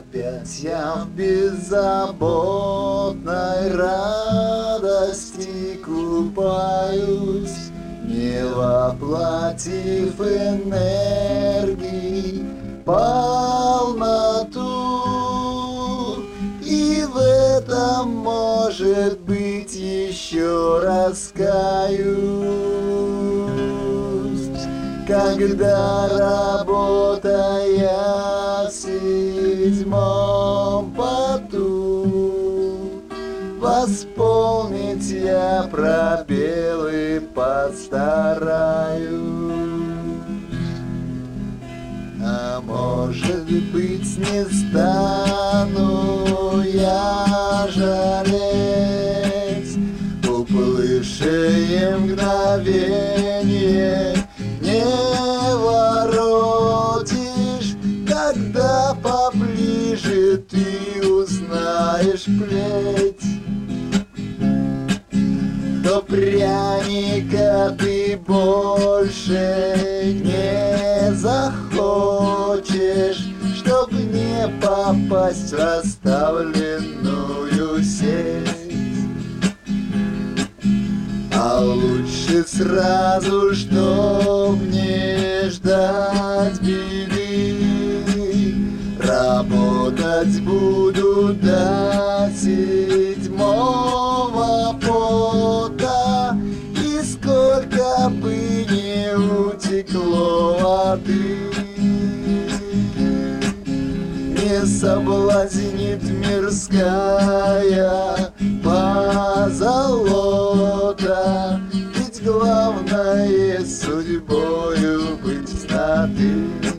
опять я в беззаботной радости купаюсь, не воплотив энергии полноту. И в этом, может быть, еще раскаюсь, когда, работая в седьмом поту, восполнить я пробелы постараюсь. А может быть, не стану я жалеть уплывшее мгновение, не воротишь, когда поближе ты узнаешь плеть. До пряника ты больше не захочешь, чтоб не попасть в расставленную сеть. А лучше сразу, чтоб не ждать беды, работать буду до седьмого пота, и сколько бы не утекло воды, не соблазнит мирская позолота, ведь главное судьбою быть знатым.